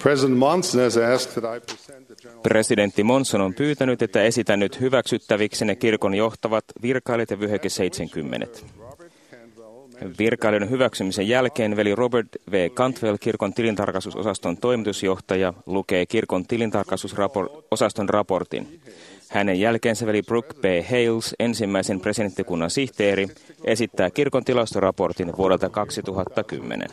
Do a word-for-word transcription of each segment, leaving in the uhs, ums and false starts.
President Monson has asked that I present the general... Presidentti Monson on pyytänyt, että esitän nyt hyväksyttäviksi ne kirkon johtavat virkailijat ja vyöhyke seitsemänkymmentä. Virkailijoiden hyväksymisen jälkeen veli Robert W. Cantwell, kirkon tilintarkastusosaston toimitusjohtaja, lukee kirkon tilintarkastusosaston raportin. Hänen jälkeensä veli Brooke B. Hales, ensimmäisen presidenttikunnan sihteeri, esittää kirkon tilastoraportin vuodelta kaksituhattakymmenen.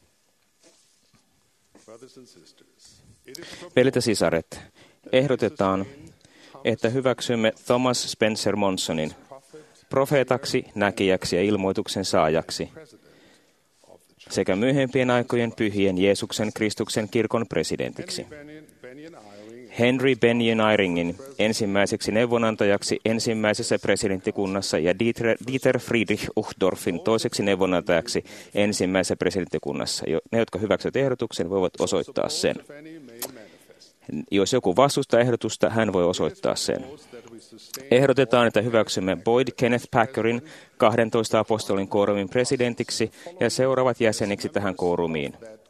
Velit ja sisaret, ehdotetaan, että hyväksymme Thomas Spencer Monsonin profeetaksi, näkijäksi ja ilmoituksen saajaksi sekä myöhempien aikojen pyhien Jeesuksen Kristuksen kirkon presidentiksi. Henry Benyon Eyringin ensimmäiseksi neuvonantajaksi ensimmäisessä presidenttikunnassa ja Dieter, Dieter Friedrich Uchtdorfin toiseksi neuvonantajaksi ensimmäisessä presidenttikunnassa. Ne, jotka hyväksyvät ehdotuksen, voivat osoittaa sen. Jos joku vastustaa ehdotusta, hän voi osoittaa sen. Ehdotetaan, että hyväksymme Boyd Kenneth Packerin kahdentoista apostolin koorumin presidentiksi ja seuraavat jäseniksi tähän koorumiin.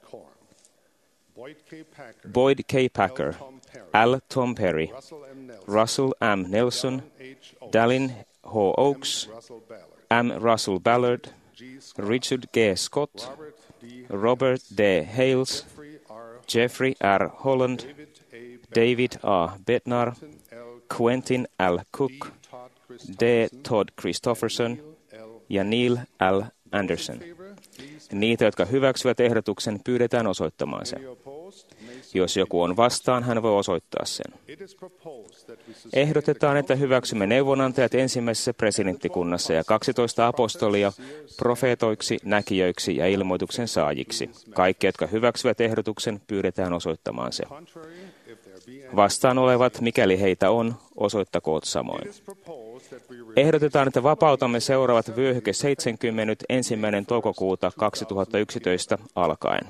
Boyd K. Packer, L. Tom Perry, Russell M. Nelson, Dallin H. Oakes, M. Russell Ballard, Richard G. Scott, Robert D. Hales, Jeffrey R. Holland, David A. Bednar, Quentin L. Cook, D. Todd Christofferson ja Neil L. Anderson. Niitä, jotka hyväksyvät ehdotuksen, pyydetään osoittamaan sen. Jos joku on vastaan, hän voi osoittaa sen. Ehdotetaan, että hyväksymme neuvonantajat ensimmäisessä presidenttikunnassa ja kaksitoista apostolia profeetoiksi, näkijöiksi ja ilmoituksen saajiksi. Kaikki, jotka hyväksyvät ehdotuksen, pyydetään osoittamaan se. Vastaan olevat, mikäli heitä on, osoittakoot samoin. Ehdotetaan, että vapautamme seuraavat vyöhyke seitsemänkymmentä ensimmäinen toukokuuta kaksituhattayksitoista alkaen.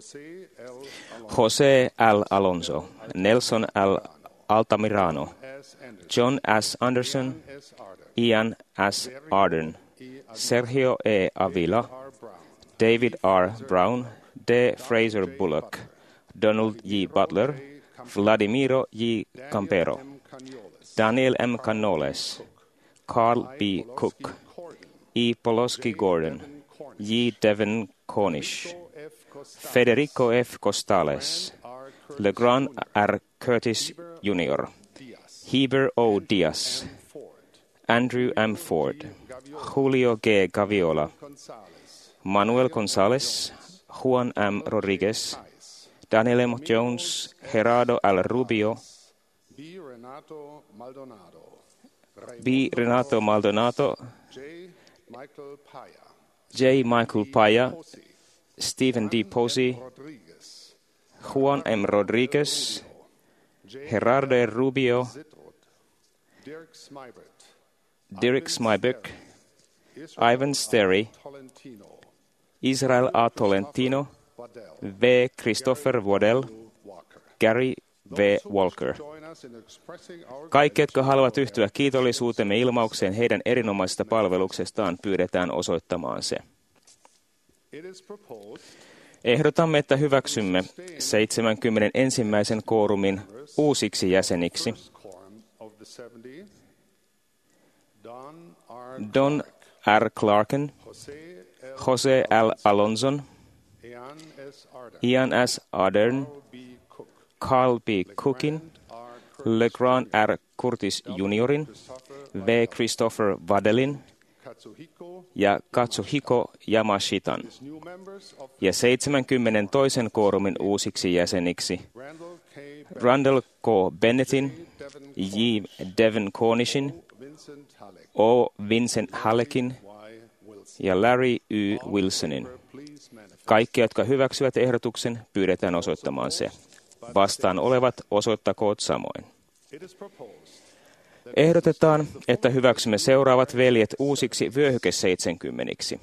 Jose L. Alonso, Nelson L. Altamirano, John S. Anderson, Ian S. Arden, Sergio E. Avila, David R. Brown, D. Fraser Bullock, Donald J. Butler, Vladimiro J. Campero, Daniel M. Canoles, Carl B. Cook, E. Poloski Gordon, J. Devon Cornish, Federico F. Costales, LeGrand R. Curtis junior, Heber O. Diaz, Andrew M. Ford, Julio G. Gaviola, Manuel Gonzalez, Juan M. Rodriguez, Daniel M. Jones, Gerardo L. Rubio, B. Renato Maldonado, J. Michael Paya, Stephen D. Posey, Juan M. Rodriguez, Gerardo E. Rubio, Dirk Smybeck, Ivan Sterry, Israel A. Tolentino, V. Christopher Waddell, Gary V. Walker. Kaikki, jotka haluavat yhtyä kiitollisuutemme ilmaukseen heidän erinomaisesta palveluksestaan, pyydetään osoittamaan se. Ehdotamme, että hyväksymme seitsemänkymmentäensimmäisen koorumin uusiksi jäseniksi Don R. Clarken, Jose L. Alonson, Ian S. Ardern, Carl B. Cookin, LeGrand R. Curtis juniorin, V. Christopher Wadelin ja Katsuhiko Yamashitan, ja seitsemänkymmentä toisen koorumin uusiksi jäseniksi Randall K. Bennettin, J. Devon Cornishin, O. Vincent Hallekin ja Larry Y. Wilsonin. Kaikki, jotka hyväksyvät ehdotuksen, pyydetään osoittamaan se. Vastaan olevat osoittakoot samoin. Ehdotetaan, että hyväksymme seuraavat veljet uusiksi vyöhyke seitsemänkymmeniksi.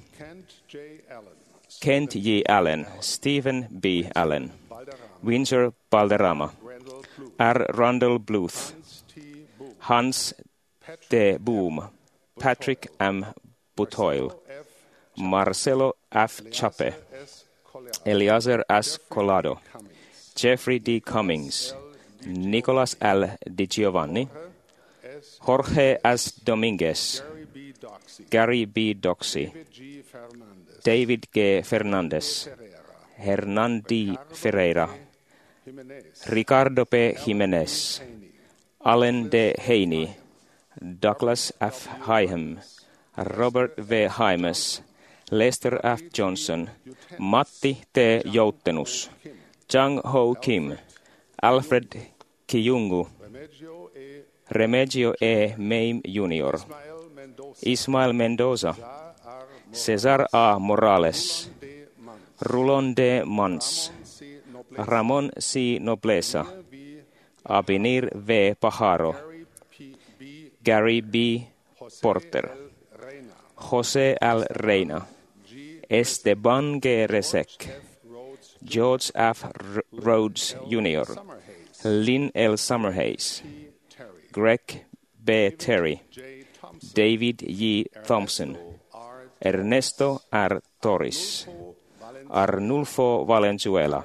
Kent J. Allen, Stephen B. Allen, Windsor Balderrama, R. Rundle Bluth, Hans T. Boom, Patrick M. Butoil, Marcelo F. Chape, Eliezer S. Collado, Jeffrey D. Cummings, Nicholas L. Di Giovanni, Jorge S. Dominguez, Gary B. Doxy, David G. Fernandez, Hernandi Ferreira, Ricardo P. Jimenez, Allen D. Haney, Douglas F. Hyhem, Robert V. Hymes, Lester F. Johnson, Matti T. Jouttenus, Jang Ho Kim, Alfred Kijungu, Remigio E. Meim junior, Ismael Mendoza, Cesar A. Morales, Rulon D. Mans, Ramon C. Nobleza, Abinir V. Pajaro, Gary B. Porter, Jose L. Reina, Esteban G. Resek, George F. Rhodes junior, Lynn L. Summerhays, Greg B. Terry, David J. Thompson, Ernesto R. Torres, Arnulfo Valenzuela,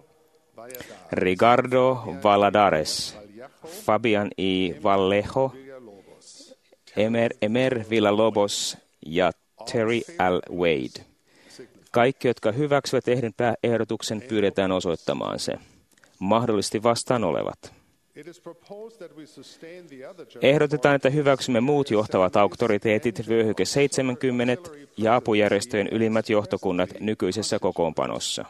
Ricardo Valladares, Fabian I. Vallejo, Emer, Emer Villalobos ja Terry L. Wade. Kaikki, jotka hyväksyvät ehdotuksen, pyydetään osoittamaan se. Mahdollisesti vastaan olevat. Ehdotetaan, että hyväksymme muut johtavat auktoriteetit, vyöhyke seitsemänkymmentä ja apujärjestöjen ylimmät johtokunnat nykyisessä kokoonpanossa.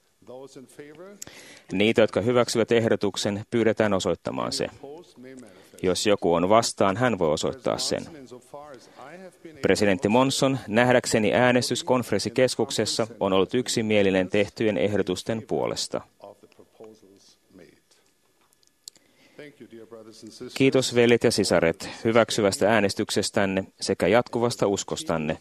Niitä, jotka hyväksyvät ehdotuksen, pyydetään osoittamaan se. Jos joku on vastaan, hän voi osoittaa sen. Presidentti Monson, nähdäkseni äänestyskonferenssikeskuksessa, on ollut yksimielinen tehtyjen ehdotusten puolesta. Kiitos veljet ja sisaret hyväksyvästä äänestyksestänne sekä jatkuvasta uskostanne,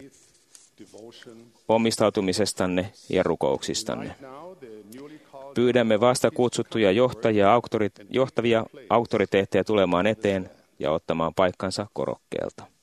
omistautumisestanne ja rukouksistanne. Pyydämme vasta kutsuttuja johtajia, auktorit, johtavia auktoriteetteja tulemaan eteen ja ottamaan paikkansa korokkeelta.